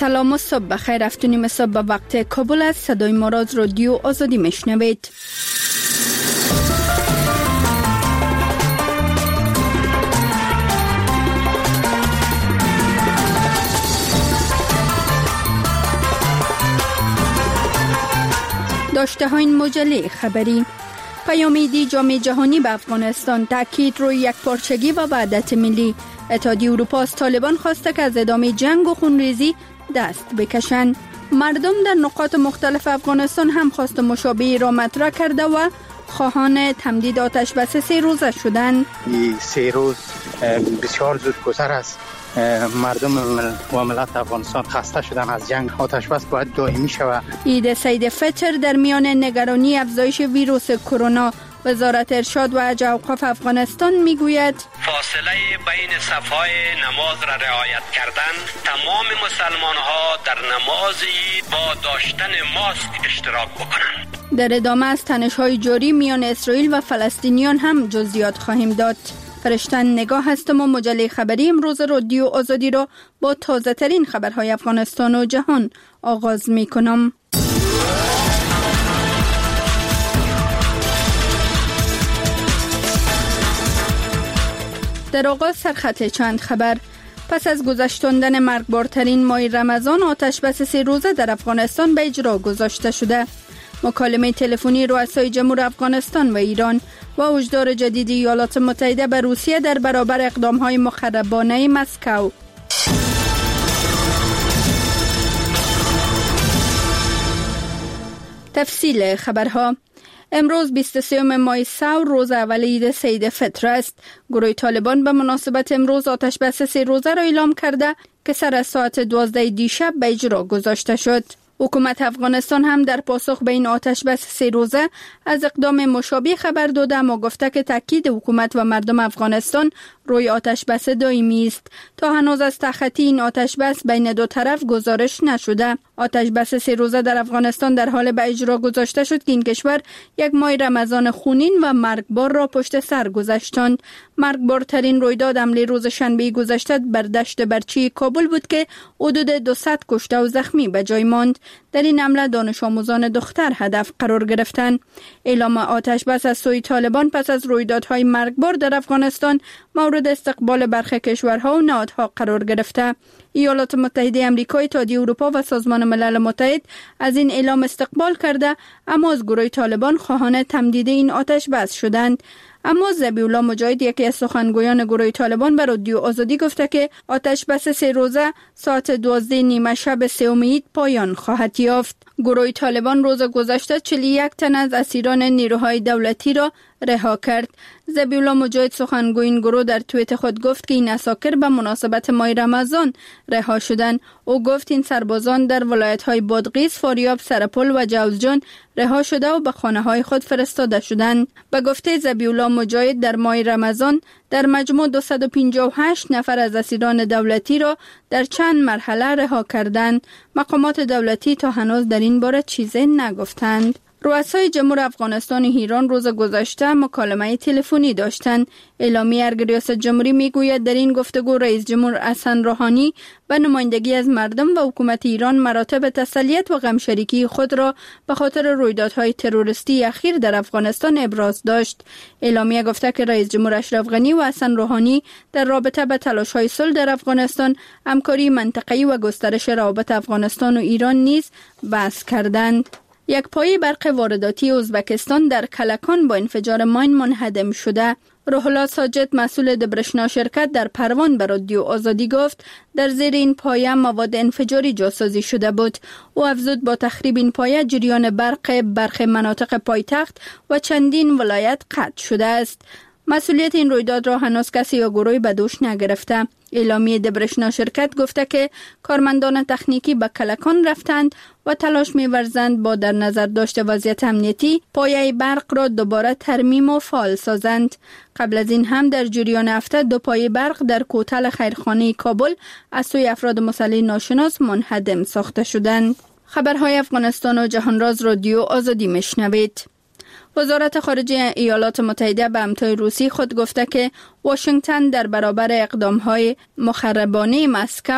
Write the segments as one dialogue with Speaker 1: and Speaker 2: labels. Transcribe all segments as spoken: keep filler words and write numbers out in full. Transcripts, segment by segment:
Speaker 1: سلام و صبح بخیر. افتونیم صبح به وقت کابل است. صدای ما را از رادیو آزادی میشنوید. داشته های این مجله خبری: پیامیدی جام جهانی به افغانستان، تاکید روی یک پارچگی و وحدت ملی. اتحادیه اروپا از طالبان خواسته که از ادامه جنگ و خونریزی دست بکشند. مردم در نقاط مختلف افغانستان هم خواست مشابهی را مطرح کرده و خواهان تمدید آتش بس سه روزه شدند.
Speaker 2: این سه روز بسیار زود گذر است. مردم و ملت افغانستان خسته شدن از جنگ. آتش بس باید دائمی شود.
Speaker 1: عید سید فطر در میان نگرانی افزایش ویروس کرونا، وزارت ارشاد و حج اوقاف افغانستان میگوید
Speaker 3: فاصله بین صفهای نماز را رعایت کردن، تمام مسلمان ها در نماز با داشتن ماسک اشتراک بکنند.
Speaker 1: در ادامه از تنش‌های جاری میان اسرائیل و فلسطینیان هم جزئیات خواهیم داد. فرشتن نگاه هستم و مجله خبری امروز رادیو آزادی را با تازه ترین خبرهای افغانستان و جهان آغاز می کنم. در آغاز سرخط چند خبر. پس از گذشتاندن مرگبارترین ماه رمضان، آتش بس سه روزه در افغانستان به اجرا گذاشته شده. مکالمه تلفنی رؤسای جمهور افغانستان و ایران و هشدار جدید ایالات متحده به روسیه در برابر اقدام‌های مخربانه مسکو. تفصیل خبرها: امروز بیست و سوم ماه سور، روز اول عید سید فطر است. گروه طالبان به مناسبت امروز آتش بس سه روزه را اعلام کرده که سر از ساعت دوازده دیشب به اجرا گذاشته شد. حکومت افغانستان هم در پاسخ به این آتش بس سه روزه از اقدام مشابه خبر داده، اما گفته که تاکید حکومت و مردم افغانستان روی آتش بس دائمی است. تا هنوز از تخطی این آتش بس بین دو طرف گزارش نشده. آتش بس سه روزه در افغانستان در حال به اجرا گذاشته شد که این کشور یک ماه رمضان خونین و مرگبار را پشت سر گذاشتند. مرگبارترین رویداد حمله روز شنبه گذشته بر دشت برچی کابل بود که حدود دویست کشته و زخمی به جای ماند. در این حمله دانش آموزان دختر هدف قرار گرفتند. اعلام آتش بس از سوی طالبان پس از رویدادهای مرگبار در افغانستان مورد استقبال برخی کشورها و نهادها قرار گرفته. ایالات متحده آمریکا، اتحادیه اروپا و سازمان ملل متحد از این اعلام استقبال کرده، اما از گروه طالبان خواهان تمدید این آتش بس شدند. اما ذبیح الله مجاهد، یکی از سخنگویان گروه طالبان، به رادیو آزادی گفته که آتش بس سه روزه ساعت دوازده نیمه شب سوم عید پایان خواهد یافت. گروه طالبان روز گذشته چهل و یک تن از اسیران نیروهای دولتی را رها کرد. ذبیح الله مجاهد، سخنگوی این گروه، در توییت خود گفت که این اساکر به مناسبت ماه رمضان رها شدند. او گفت این سربازان در ولایت‌های بادغیس، فاریاب، سرپل و جوزجان رها شده و به خانه‌های خود فرستاده شدند. به گفته ذبیح الله مجاهد، در ماه رمضان در مجموع دویست و پنجاه و هشت نفر از اسیران دولتی را در چند مرحله رها کردند. مقامات دولتی تا هنوز در این باره چیزی نگفتند. رؤسای جمهور افغانستان و ایران روز گذشته مکالمه تلفنی داشتند. اعلامیه ارگ ریاست جمهوری میگوید در این گفتگو رئیس جمهور حسن روحانی به نمایندگی از مردم و حکومت ایران مراتب تسلیت و غمشریکی خود را به خاطر رویدادهای تروریستی اخیر در افغانستان ابراز داشت. اعلامیه گفته که رئیس جمهور اشرف غنی و حسن روحانی در رابطه به تلاش‌های صلح در افغانستان، همکاری منطقه‌ای و گسترش روابط افغانستان و ایران نیز بحث کردند. یک پایه برق وارداتی ازبکستان در کلکان با انفجار ماین منهدم شده. روح الله ساجد، مسئول دبرشنا شرکت، در پروان به رادیو آزادی گفت در زیر این پایه مواد انفجاری جاسازی شده بود. او افزود با تخریب این پایه جریان برق برخی مناطق پایتخت و چندین ولایت قطع شده است. مسئولیت این رویداد را هنوز کسی یا گروهی به دوش نگرفته. اعلامیه دبرشنا شرکت گفته که کارمندان تکنیکی به کلکان رفتند و تلاش می‌ورزند با در نظر داشته وضعیت امنیتی پایه برق را دوباره ترمیم و فعال سازند. قبل از این هم در جریان هفته دو پایه برق در کوتل خیرخانه کابل از سوی افراد مسلح ناشناس منهدم ساخته شدند. خبرهای افغانستان و جهان راز رادیو آزادی میشنوید. وزارت خارجه ایالات متحده به همتای روسی خود گفته که واشنگتن در برابر اقدام‌های مخربانه مسکو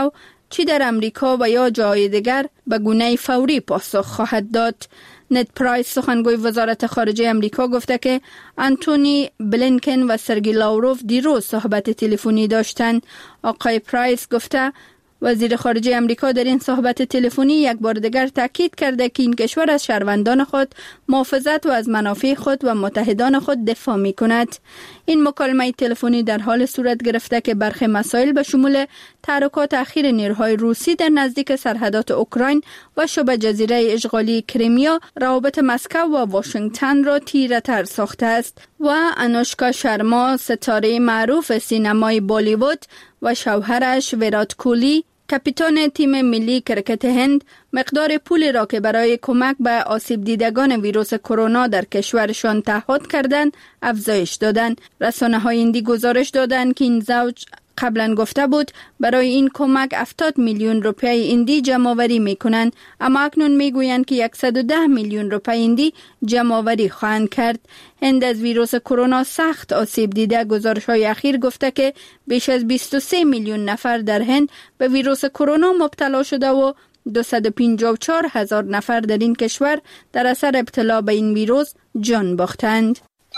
Speaker 1: چی در امریکا و یا جای دیگر به گونه فوری پاسخ خواهد داد. نت پرایس سخنگوی وزارت خارجه امریکا گفته که انتونی بلینکن و سرگی لاوروف دیروز صحبت تلفنی داشتند. آقای پرایس گفته وزیر خارجه امریکا در این صحبت تلفنی یک بار دیگر تاکید کرده که این کشور از شهروندان خود محافظت و از منافع خود و متحدان خود دفاع می کند. این مکالمه تلفنی در حال صورت گرفته که برخی مسائل به شمول تحرکات اخیر نیروهای روسی در نزدیک سرحدات اوکراین و شبه جزیره اشغالی کریمیا روابط مسکو و واشنگتن را تیره تر ساخته است و انوشکا شرما ستاره معروف سینمای بالیوود و شوهرش ویرات کوهلی کاپیتان تیم ملی کرکت هند مقدار پولی را که برای کمک به آسیب دیدگان ویروس کرونا در کشورشان تعهد کردند افزایش دادند. رسانه‌های هندی گزارش دادند که این زوج قبلا گفته بود برای این کمک هفتاد میلیون روپیه هندی جمع‌آوری می‌کنند، اما اکنون می‌گویند که صد و ده میلیون روپیه هندی جمع‌آوری خواهند کرد. هند از ویروس کرونا سخت آسیب دیده. گزارش‌های اخیر گفته که بیش از بیست و سه میلیون نفر در هند به ویروس کرونا مبتلا شده و دویست و پنجاه و چهار هزار نفر در این کشور در اثر ابتلا به این ویروس جان باختند.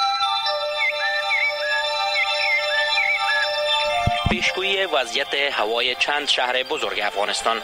Speaker 4: پیشگویی وضعیت هوای چند شهر بزرگ افغانستان.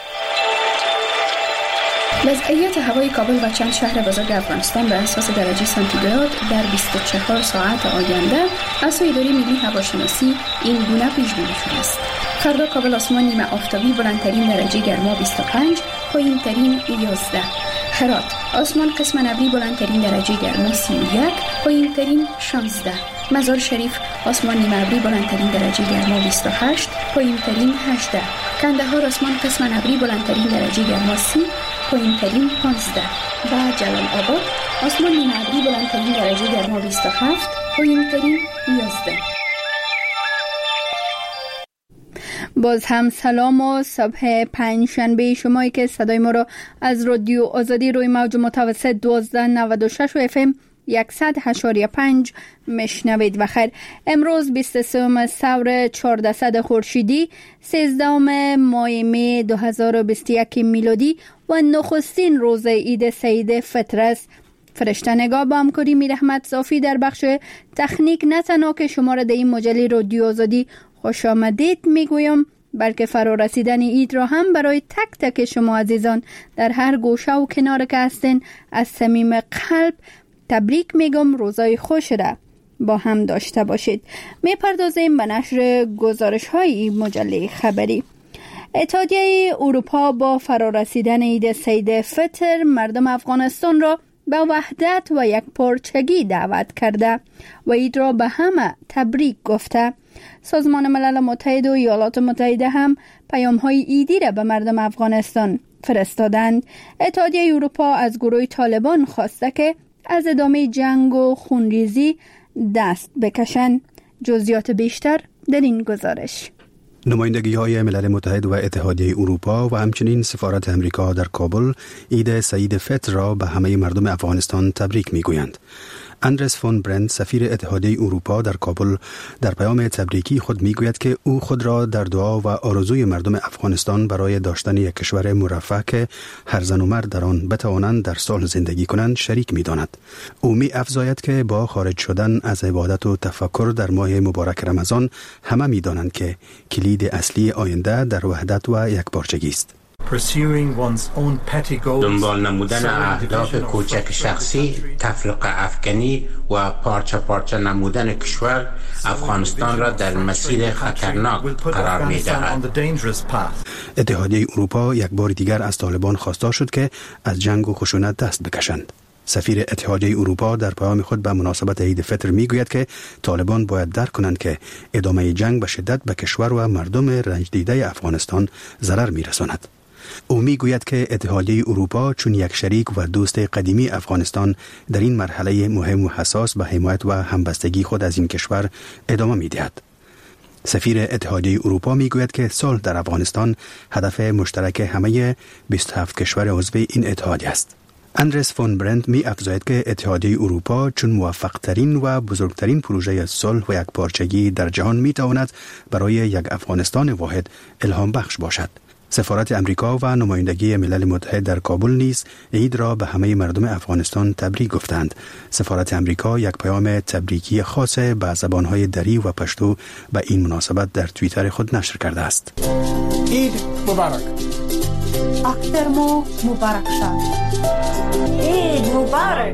Speaker 5: وضعیت هوای کابل و چند شهر بزرگ افغانستان به اساس درجه سانتیگراد در بیست و چهار ساعت آینده از سوی اداره ملی هواشناسی این گونه پیش بینی شده است. فردا کابل آسمان نیمه آفتابی، بلندترین درجه گرما بیست و پنج، پایینترین یازده. هرات آسمان قسم ابری، بلندترین درجه گرما سی و یک، پایینترین شانزده. مزار شریف آسمان نیمه ابری، بلندترین درجه گرما بیست و هشت، پایینترین هجده. کندهار آسمان قسم ابری، بلندترین درجه گرما سی، پایینترین پانزده. و جلال آباد آسمان نیمه ابری، بلندترین درجه گرما بیست و هفت، پایینترین یازده.
Speaker 1: باز هم سلام و صبح پنجشنبه شمایی که صدای ما را از رادیو آزادی روی موج متوسط دوازده نود و شش و اف ام صد و هشت و پنج مشنوید. بخیر. امروز بیست و سوم ثور چهاردهصد خورشیدی، سیزدهم ماه می دو هزار و بیست و یک میلادی و نخستین روز عید سید فطر است. فرشته نگاه با همکاری میر احمد صافی در بخش تکنیک نه تنها که شما را در این مجله رادیو آزادی خوش آمدید میگویم، بلکه فرا رسیدن عید را هم برای تک تک شما عزیزان در هر گوشه و کنار که هستین از صمیم قلب تبریک میگم. روزای خوش را با هم داشته باشید. میپردازیم به نشر گزارش های مجله خبری. اتحادیه اروپا با فرا رسیدن عید سید فطر مردم افغانستان را به وحدت و یک پارچگی دعوت کرده و عید را به همه تبریک گفته. سازمان ملل متحد و ایالات متحده هم پیام‌های عیدی را به مردم افغانستان فرستادند. اتحادیه اروپا از گروه طالبان خواسته که از ادامه جنگ و خونریزی دست بکشند. جزئیات بیشتر در این گزارش.
Speaker 6: نمایندگی‌های ملل متحد و اتحادیه اروپا و همچنین سفارت امریکا در کابل عید سعید فطر را به همه مردم افغانستان تبریک می‌گویند. اندرس فون برند سفیر اتحادیه اروپا در کابل در پیام تبریکی خود میگوید که او خود را در دعا و آرزوی مردم افغانستان برای داشتن یک کشور مرفه که هر زن و مرد در آن بتوانند در صلح زندگی کنند شریک می‌داند. او می افزاید که با خارج شدن از عبادت و تفکر در ماه مبارک رمضان همه می‌دانند که کلید اصلی آینده در وحدت و یکپارچگی است.
Speaker 7: دنبال نمودن اهداف کوچک شخصی، تفرقه افکنی و پارچه پارچه نمودن کشور افغانستان را در مسیر خطرناک قرار می دهد.
Speaker 6: اتحادیه اروپا یک بار دیگر از طالبان خواسته شد که از جنگ و خشونت دست بکشند. سفیر اتحادیه اروپا در پیام خود به مناسبت عید فطر میگوید که طالبان باید درک کنند که ادامه جنگ به شدت به کشور و مردم رنج دیده افغانستان ضرر میرساند. او میگوید که اتحادیه اروپا چون یک شریک و دوست قدیمی افغانستان در این مرحله مهم و حساس به حمایت و همبستگی خود از این کشور ادامه میدهد. سفیر اتحادیه اروپا میگوید که صلح در افغانستان هدف مشترک همه بیست و هفت کشور عضو این اتحادیه است. اندرس فون برند می افزاید که اتحادیه اروپا چون موفق ترین و بزرگترین پروژه صلح و یکپارچگی در جهان می تواند برای یک افغانستان واحد الهام بخش باشد. سفارت امریکا و نمایندگی ملل متحد در کابل نیز عید را به همه مردم افغانستان تبریک گفتند. سفارت امریکا یک پیام تبریکی خاص به زبانهای دری و پشتو به این مناسبت در توییتر خود نشر کرده است.
Speaker 8: عید مبارک.
Speaker 9: اختر مو مبارک شد. عید مبارک.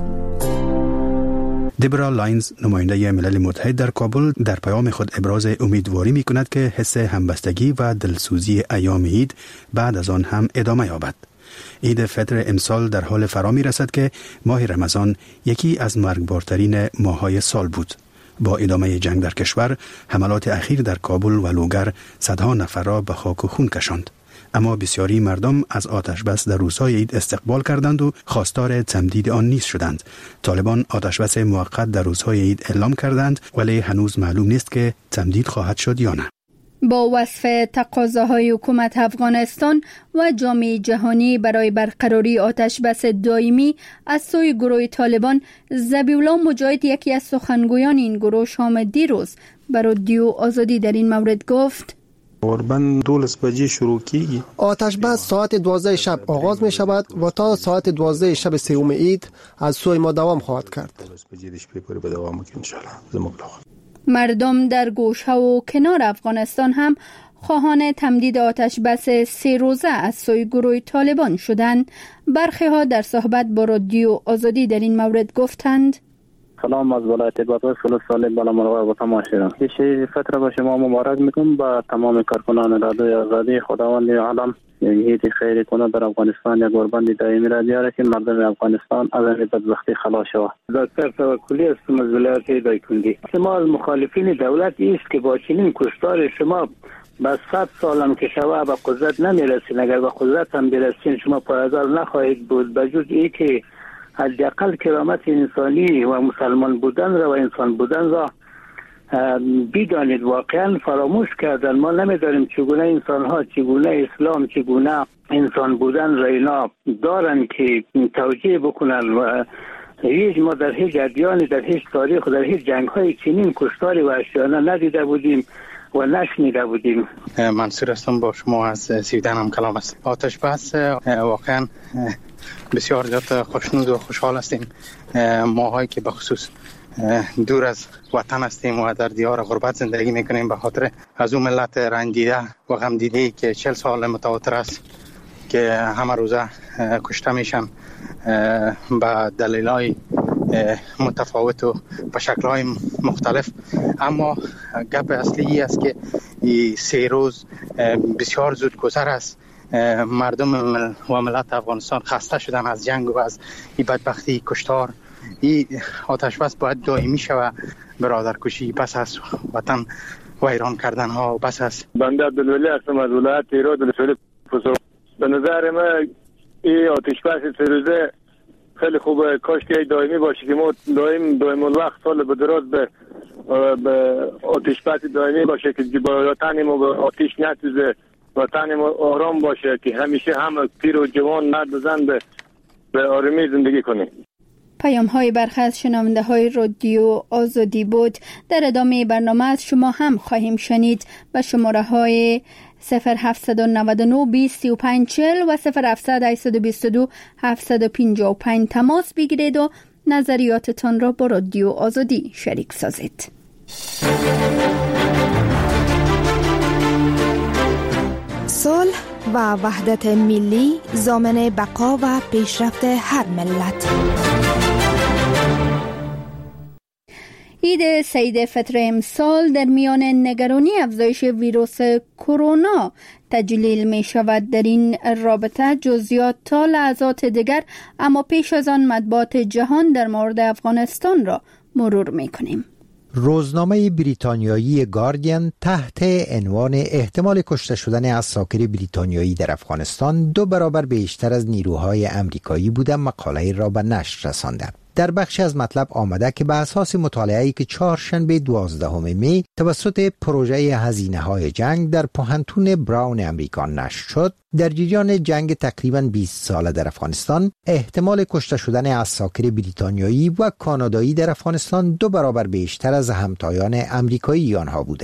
Speaker 6: دبرا لاینز نماینده ملل متحد در کابل در پیام خود ابراز امیدواری می کند که حس همبستگی و دلسوزی ایام عید بعد از آن هم ادامه یابد. عید فطر امسال در حال فرا می رسد که ماه رمضان یکی از مرگبارترین ماه‌های سال بود. با ادامه جنگ در کشور، حملات اخیر در کابل و لوگر صدها نفر را به خاک و خون کشاند. اما بسیاری مردم از آتش بس در روزهای عید استقبال کردند و خواستار تمدید آن نیز شدند. طالبان آتش بس موقت در روزهای عید اعلام کردند، ولی هنوز معلوم نیست که تمدید خواهد شد یا نه.
Speaker 1: با وصف تقاضاهای حکومت افغانستان و جامعه جهانی برای برقراری آتش بس دائمی از سوی گروه طالبان، ذبیح‌الله مجاهد یکی از سخنگویان این گروه شام دیروز بر رادیو آزادی در این مورد گفت:
Speaker 10: قربان دولس بجی شروع کیگی.
Speaker 8: آتش بس ساعت دوازده شب آغاز می شود و تا ساعت دوازده شب سوم عید از سوی ما دوام خواهد کرد.
Speaker 1: مردم در گوشه و کنار افغانستان هم خواهان تمدید آتش بس سه روزه از سوی گروه طالبان شدند. برخی ها در صحبت با رادیو آزادی در این مورد گفتند:
Speaker 11: سلام از ولایت بادغیس فلوس سالم بالا مرغ و تماشیرم. یه فتره با شما مبارک میکنم با تمام کارکنان رادیوی آزادی. خداوند عالم عید خیر کنه در افغانستان یک قربان دائمی را بیاره که مردم افغانستان از این بدبختی خلاص شود. دکتر توکلی هستم از ولایت دایکنډي. شما از مخالفین دولت است که با چنین کشتار شما با صد سالم که شما به قدرت نمیرسین. اگر به قدرت هم برسین شما پایدار نخواهید بود، به جز ای که حداقل کرامت انسانی و مسلمان بودن را و انسان بودن را بیدانید. واقعا فراموش کردن. ما نمیداریم چگونه انسان ها، چگونه اسلام، چگونه انسان بودن را اینا دارن که توجیه بکنن. و هیچ ما در هیچ ادیانی، در هیچ تاریخ و در هیچ جنگ های چنین کشتاری وحشیانه ندیده بودیم و نشنیده بودیم.
Speaker 2: منصور هستم، با شما از سیودن هم کلام است. آتش بس واقعا بسیار زیاد خوشنود و خوشحال هستیم. ماهایی که به خصوص دور از وطن هستیم و در دیار غربت زندگی میکنیم به خاطر از اون ملت رنجیده و غم دیده که چهل سال متواتر است که همه روزه کشته میشن به دلایل متفاوت و به شکل‌های مختلف. اما گپ اصلی است که این سه روز بسیار زود گذر است. مردم و ملت افغانستان خسته شدن از جنگ و از این بدبختی کشتار. این آتش بس باید دائمی شود. برادرکشی پس از وطن ویران کردن ها بس است.
Speaker 12: بنده عبدالولی هستم از ولایت هرات ولسوالی فسو. به نظر من این آتش بس سه روزه خیلی خوبه. کاش که دائمی باشه که ما دائم دائم الوقت سال به دراز به به آتش بس دائمی باشه که وطن ما به آتش نسوزه، وطن ما آرام باشه که همیشه هم پیر و جوان مرد و زن به به آرامی زندگی کنه.
Speaker 1: پیام های برخی از شنونده های رادیو آزادی بود. در ادامه برنامه از شما هم خواهیم شنید. به شماره های صفر هفت نه نه بیست سی و پنج چهل و صفر هفت هشت دو دو هفت پنج پنج تماس بگیرید و نظریاتتان را با رادیو آزادی شریک سازید.
Speaker 13: صلح و وحدت ملی ضامن بقا و پیشرفت هر ملت.
Speaker 1: عید سید فطر امسال در میان نگرانی افزایش ویروس کرونا تجلیل می شود. در این رابطه جزئیات تا لحظات دیگر، اما پیش از آن مطبوعات جهان در مورد افغانستان را مرور می کنیم.
Speaker 14: روزنامه بریتانیایی گاردین تحت عنوان احتمال کشته شدن عساکر بریتانیایی در افغانستان دو برابر بیشتر از نیروهای امریکایی بوده مقاله را به نشر رسانده. در بخشی از مطلب آمده که به اساس مطالعه‌ای که چهارشنبه دوازدهم می توسط پروژه هزینه‌های جنگ در پوهنتون براون امریکا نشر شد، در جریان جنگ تقریباً بیست ساله در افغانستان احتمال کشته شدن عساکر بریتانیایی و کانادایی در افغانستان دو برابر بیشتر از همتایان امریکایی آنها بوده است.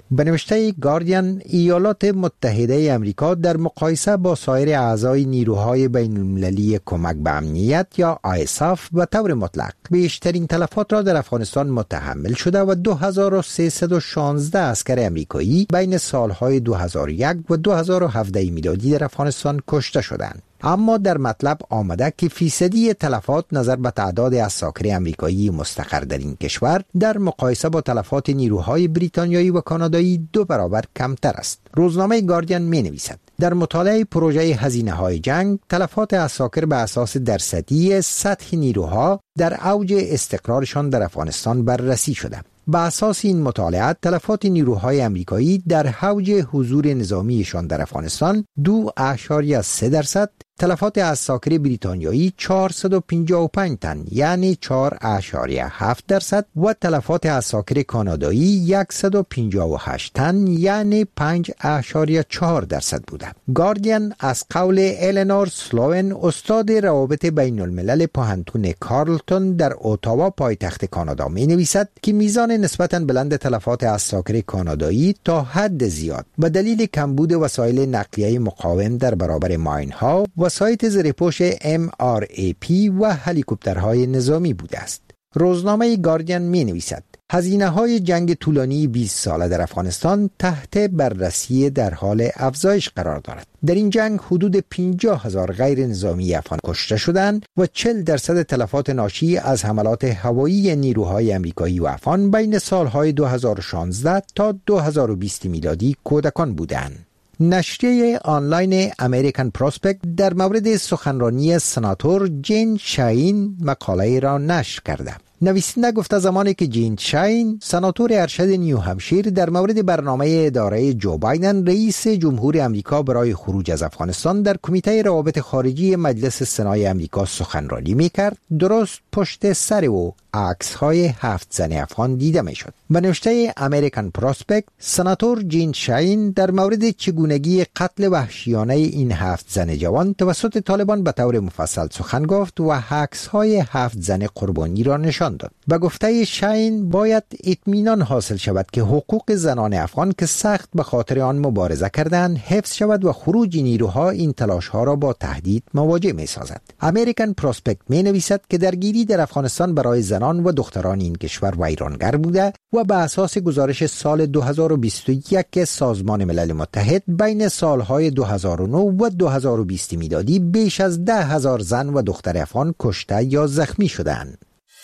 Speaker 14: به نوشته گاردین، ایالات متحده امریکا در مقایسه با سایر اعضای نیروهای بین المللی کمک به امنیت یا آی اس اف به طور مطلق بیشترین تلفات را در افغانستان متحمل شده و دو هزار و سیصد و شانزده عسکر امریکایی بین سالهای دو هزار و یک و دو هزار و هفده میلادی در افغانستان کشته شدند. اما در مطلب آمده که فیصدی تلفات نظر به تعداد عساکر امریکایی مستقر در این کشور در مقایسه با تلفات نیروهای بریتانیایی و کانادایی دو برابر کمتر است. روزنامه گاردین می نویسد در مطالعه پروژه هزینه های جنگ، تلفات عساکر به اساس درصدی سطح نیروها در اوج استقرارشان در افغانستان بررسی شده. به اساس این مطالعه، تلفات نیروهای امریکایی در اوج حضور نظامیشان در افغانستان دو اعشاریه سه درصد، تلفات عساکر بریتانیایی چهارصد و پنجاه و پنج تن یعنی چهار اعشاریه هفت درصد و تلفات عساکر کانادایی صد و پنجاه و هشت تن یعنی پنج اعشاریه چهار درصد بوده. گاردین از قول الینور سلوون، استاد روابط بین الملل پوهنتون کارلتون در اتاوا پایتخت کانادا می نویسد که میزان نسبتاً بلند تلفات عساکر کانادایی تا حد زیاد به دلیل کمبود وسایل نقلیه مقاوم در برابر ماین‌ها، وسایط زیرپوش ام آر ای پی و هلیکوپترهای نظامی بوده است. روزنامه گاردین می نویسد هزینه های جنگ طولانی بیست ساله در افغانستان تحت بررسی در حال افزایش قرار دارد. در این جنگ حدود پنجاه هزار غیر نظامی افغان کشته شدند و چهل درصد تلفات ناشی از حملات هوایی نیروهای امریکایی و افغان بین سالهای دو هزار و شانزده تا دو هزار و بیست میلادی کودکان بودند. نشریه آنلاین امریکن پروسپکت در مورد سخنرانی سناتور جین شاین مقاله را نشر کرده. نویسنده گفته زمانی که جین شاین سناتور ارشد نیو همشیر در مورد برنامه اداره جو بایدن رئیس جمهور امریکا برای خروج از افغانستان در کمیته روابط خارجی مجلس سنای امریکا سخنرانی میکرد، درست پشت سر او عکس های هفت زن افغان دیده میشد. به نوشته امریکن پروسپکت، سناتور جین شاین در مورد چگونگی قتل وحشیانه این هفت زن جوان توسط طالبان به طور مفصل سخن گفت و عکس های هفت زن قربانی را نشان داد. به گفته شاین باید اطمینان حاصل شود که حقوق زنان افغان که سخت به خاطر آن مبارزه کردند حفظ شود و خروج نیروها این تلاش ها را با تهدید مواجه می سازد. امریکن پروسپکت می نویسد که درگیری در افغانستان برای زنان و دختران این کشور ویرانگر بوده و به اساس گزارش سال دو هزار و بیست و یک سازمان ملل متحد بین سالهای دو هزار و نه و دو هزار و بیست میلادی بیش از ده هزار زن و دختر افغان کشته یا زخمی شدند.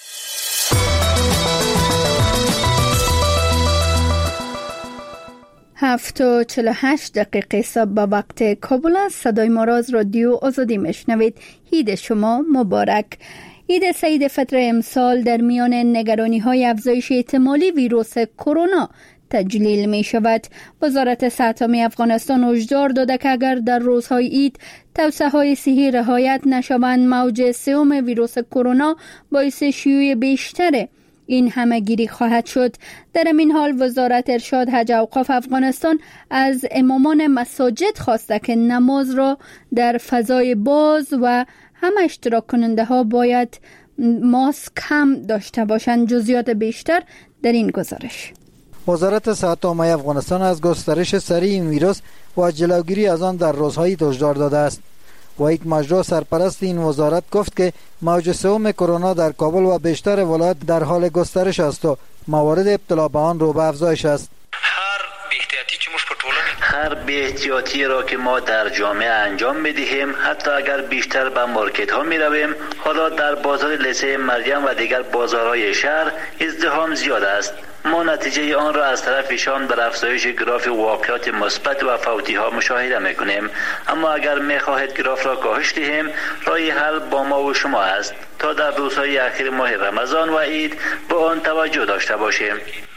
Speaker 1: هفت و چل و هشت دقیقه صبح به وقت کابل است. صدای ما را از رادیو آزادی میشنوید. عید شما مبارک. عید سعید فطر امسال در میان نگرانی های افزایش احتمالی ویروس کرونا تجلیل می شود. وزارت صحت عامه افغانستان هشدار داده که اگر در روزهای عید توصیه های صحی رعایت نشوند، موج سوم ویروس کرونا باعث شیوع بیشتر این همه‌گیری خواهد شد. در این حال وزارت ارشاد حج اوقاف افغانستان از امامان مساجد خواسته که نماز را در فضای باز و همه اشتراک کننده ها باید ماسک هم داشته باشند. جزئیات بیشتر در این گزارش.
Speaker 15: وزارت صحت عامه افغانستان از گسترش سریع این ویروس و جلوگیری از آن در روزهای هشدار داده است. وحید مجرا سرپرست این وزارت گفت که موج سوم کرونا در کابل و بیشتر ولایات در حال گسترش است و موارد ابتلا به آن رو به افزایش است.
Speaker 16: هر بی احتیاطی را که ما در جامعه انجام میدهیم، حتی اگر بیشتر به مارکت ها می رویم، حالا در بازار لیسه مریم و دیگر بازارهای شهر ازدحام زیاد است. ما نتیجه آن را از طرف شام در افزایش گراف واقعات مثبت و فوتی ها مشاهده میکنیم. اما اگر می خواهید گراف را کاهش دهیم، راه حل با ما و شما است تا در روزهای اخیر ماه رمضان و عید به آن توجه داشته باشیم.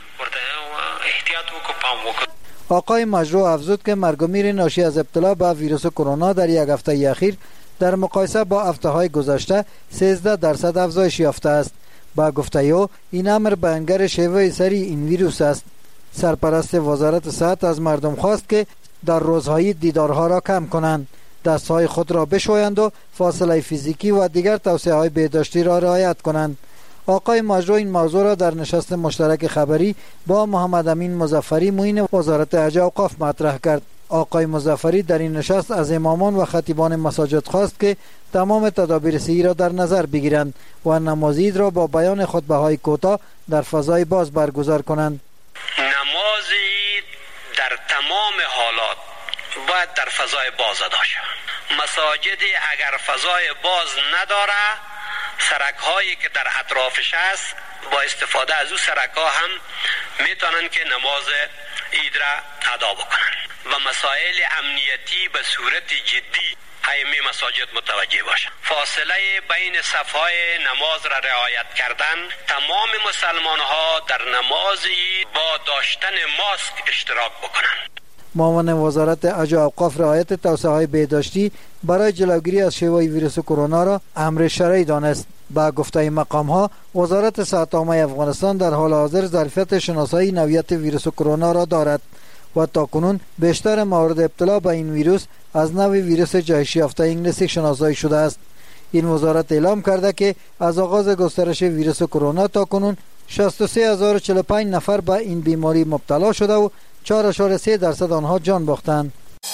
Speaker 15: آقای مجرو افزود که مرگ و میر ناشی از ابتلا به ویروس کرونا در یک هفته اخیر در مقایسه با هفته های گذشته سیزده درصد افزایش یافته است. با گفته او این امر بیانگر شیوه سری این ویروس است. سرپرست وزارت صحت از مردم خواست که در روزهای دیدارها را کم کنند، دستهای خود را بشویند و فاصله فیزیکی و دیگر توصیه های بهداشتی را رعایت کنند. آقای ماجرو این موضوع را در نشست مشترک خبری با محمد امین مظفری معین وزارت حج و اوقاف مطرح کرد. آقای مظفری در این نشست از امامان و خطیبان مساجد خواست که تمام تدابیر صحی را در نظر بگیرند و نماز عید را با بیان خطبه‌های کوتاه در فضای باز برگزار کنند.
Speaker 3: نماز عید در تمام حالات باید در فضای باز ادا شود. مساجد اگر فضای باز نداره، سرک هایی که در اطرافش است با استفاده از او سرک ها هم میتونن که نماز عید را ادا بکنن و مسائل امنیتی به صورت جدی همه مساجد متوجه باشند. فاصله بین صفهای نماز را رعایت کردن، تمام مسلمان ها در نماز عید با داشتن ماسک اشتراک بکنند.
Speaker 15: معاون وزارت حج و اوقاف رعایت توصیه‌های بهداشتی برای جلوگیری از شیوع ویروس کرونا را امر شرعی دانست. با گفته مقام ها، وزارت صحت عامه افغانستان در حال حاضر ظرفیت شناسایی نوعیت ویروس کرونا را دارد و تاکنون بیشتر موارد ابتلا به این ویروس از نوع ویروس جهش یافته انگلیسی شناسایی شده است. این وزارت اعلام کرده که از آغاز گسترش ویروس کرونا تاکنون شصت و سه هزار و چهل و پنج نفر به این بیماری مبتلا شده و چهار اشاره سه درصد آنها جان باختند.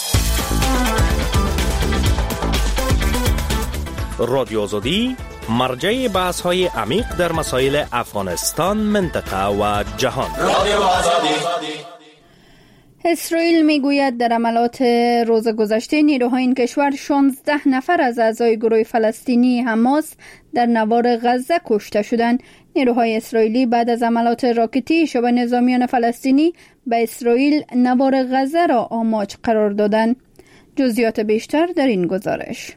Speaker 17: رادیو آزادی مرجع بحث های عمیق در مسائل افغانستان، منطقه و جهان. رادیو آزادی.
Speaker 1: اسرائیل میگوید در عملات روز گذشته نیروهای این کشور شانزده نفر از اعضای گروه فلسطینی حماس در نوار غزه کشته شدند. نیروهای اسرائیلی بعد از عملات راکتی شبه نظامیان فلسطینی به اسرائیل نوار غزه را آماج قرار دادند. جزئیات بیشتر در این گزارش.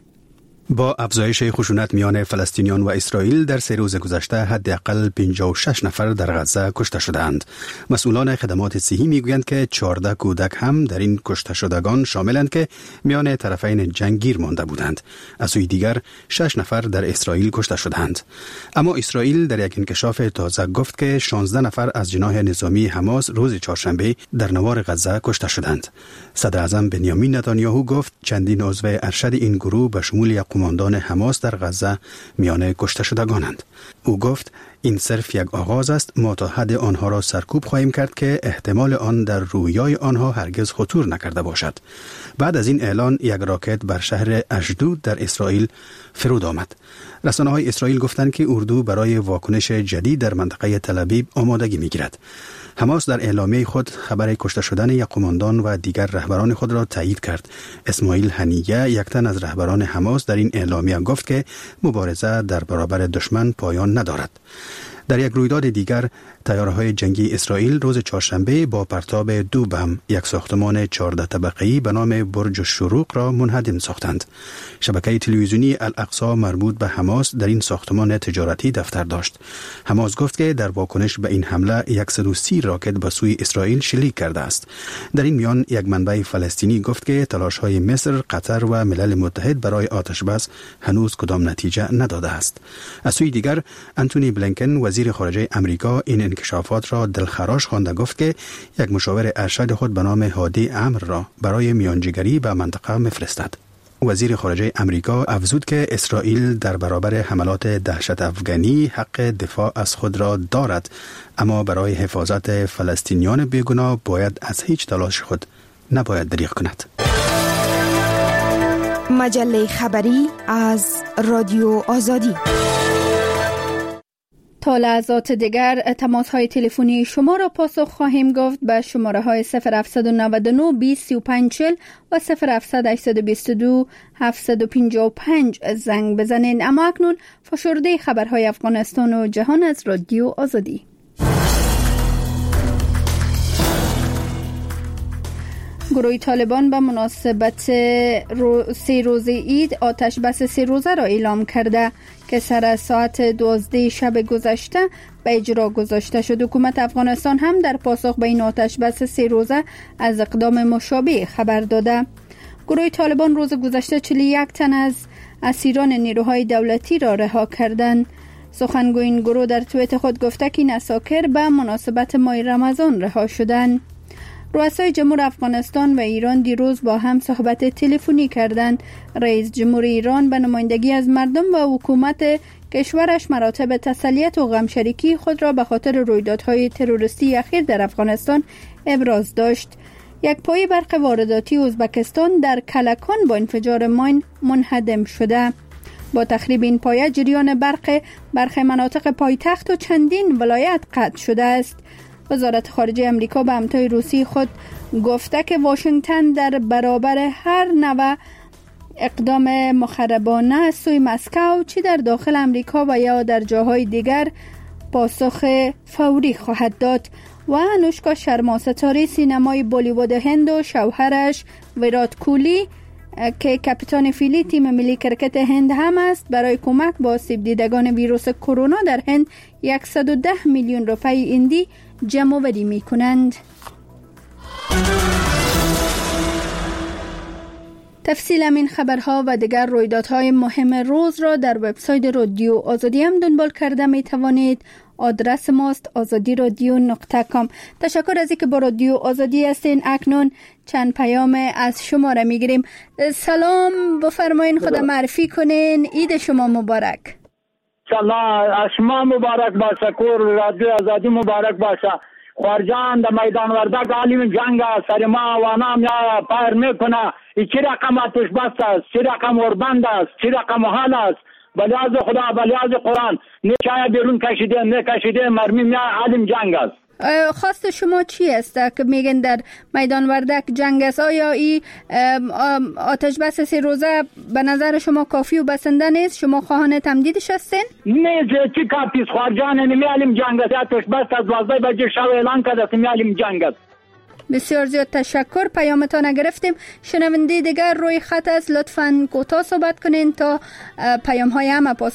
Speaker 6: با افزایش خشونت میان فلسطینیان و اسرائیل در سه روز گذشته حداقل پنجاه و شش نفر در غزه کشته شدند. مسئولان خدمات صحی میگویند که چهارده کودک هم در این کشته شدگان شاملند که میان طرفین جنگ گیر مانده بودند. از سوی دیگر شش نفر در اسرائیل کشته شدند. اما اسرائیل در یک انکشاف تازه گفت که شانزده نفر از جناح نظامی حماس روز چهارشنبه در نوار غزه کشته شدند. صدر اعظم بنیامین نتانیاهو گفت چندین عضو ارشد این گروه به شمول قماندان حماس در غزه میان کشته شدگانند. او گفت این صرف یک آغاز است، ما تا حد آنها را سرکوب خواهیم کرد که احتمال آن در رویای آنها هرگز خطور نکرده باشد. بعد از این اعلان یک راکت بر شهر اشدود در اسرائیل فرود آمد. رسانه‌های اسرائیل گفتند که اردو برای واکنش جدید در منطقه تل‌آویو آمادگی می‌گیرد. حماس در اعلامیه خود خبر کشته شدن یک قماندان و دیگر رهبران خود را تایید کرد. اسماعیل هنیه، یک تن از رهبران حماس، در این اعلامیه گفت که مبارزه در برابر دشمن پایان ندارد. در یک رویداد دیگر، طیاره‌های جنگی اسرائیل روز چهارشنبه با پرتاب دو بم یک ساختمان چهارده طبقه‌ای به نام برج الشروق را منهدم ساختند. شبکه تلویزیونی الاقصی مربوط به حماس در این ساختمان تجارتی دفتر داشت. حماس گفت که در واکنش به این حمله صد و سی راکت به سوی اسرائیل شلیک کرده است. در این میان یک منبع فلسطینی گفت که تلاش‌های مصر، قطر و ملل متحد برای آتشبس هنوز کدام نتیجه نداده است. از سوی دیگر، آنتونی بلینکن وزیر خارجه امریکا این انکشافات را دلخراش خوانده گفت که یک مشاور ارشد خود به نام هادی امر را برای میانجیگری به منطقه می‌فرستد. وزیر خارجه امریکا افزود که اسرائیل در برابر حملات دهشت افغانی حق دفاع از خود را دارد، اما برای حفاظت فلسطینیان بیگناه باید از هیچ تلاش خود نباید دریغ کند.
Speaker 13: مجله خبری از رادیو آزادی.
Speaker 1: تا لحظات دیگر تماس های تلفنی شما را پاسخ خواهیم گفت به شماره های صفر هفت نه نه بیست سی و پنج چهل و صفر هفت هشت دو دو هفت پنج پنج زنگ بزنید. اما اکنون فشرده خبرهای افغانستان و جهان از رادیو آزادی. گروه طالبان به مناسبت رو سه روز عید آتش بس سه روزه را اعلام کرده که سر ساعت دوازده شب گذشته به اجرا گذاشته شد. حکومت افغانستان هم در پاسخ به این آتش بس سه روزه از اقدام مشابه خبر داده. گروه طالبان روز گذشته چهل و یک تن از اسیران نیروهای دولتی را رها کردند. سخنگوی این گروه در توییت خود گفته که این اساکر به مناسبت ماه رمضان رها شدند. رؤسای جمهور افغانستان و ایران دیروز با هم صحبت تلفنی کردند. رئیس جمهور ایران به نمایندگی از مردم و حکومت کشورش مراتب تسلیت و غمشریکی خود را به خاطر رویدادهای تروریستی اخیر در افغانستان ابراز داشت. یک پای برق وارداتی ازبکستان در کلکان با انفجار ماین منهدم شده. با تخریب این پایه جریان برق برخی مناطق پایتخت و چندین ولایت قطع شده است. وزارت خارجه امریکا به همتای روسی خود گفته که واشنگتن در برابر هر نوع اقدام مخربانه از سوی مسکو چی در داخل امریکا و یا در جاهای دیگر پاسخ فوری خواهد داد. و انوشکا شرما ستاره سینمای بالیوود هند و شوهرش ویرات کولی که کاپیتان فیلی تیم ملی کرکت هند هم است برای کمک با آسیب دیدگان ویروس کرونا در هند صد و ده میلیون روپای هندی جمع آوری می کنند. تفصیل این خبرها و دیگر رویدادهای مهم روز را در وبسایت رادیو آزادی هم دنبال کرده می توانید. آدرس ماست آزادی رادیو نقطه کام. تشکر از اینکه با رادیو آزادی هستین. اکنون چند پیام از شما را می گیریم. سلام، بفرمایین، خدا معرفی کنین. عید شما مبارک.
Speaker 18: سلام، از شما مبارک باشه، کور رادیو آزادی مبارک باشه. خارجان در میدان وردک عالم جنگ سر ما و نام یا پایر میکنه. چی رقم آتش بس است، چی رقم وربند است، چی رقم حال است. بلیاز خدا، بلیاز قرآن نیچای بیرون کشیده نکشیده مرمی میا عالم جنگ است.
Speaker 1: خواست شما چی است که میگن در میدان وردک جنگ است؟ آیا این آتش بس سه روزه به نظر شما کافی و بسنده نیست؟ شما خواهان تمدیدش هستین؟
Speaker 18: نه چی کافی است؟ خارجان نمی عالم جنگ است. آتش بس از دوازده بجه شب اعلان کرده می عالم جنگ است.
Speaker 1: بسیار زیاد تشکر، پیامتان گرفتیم. شنونده دیگر روی خط است، لطفاً کوتاه صحبت کنین تا پیام های همه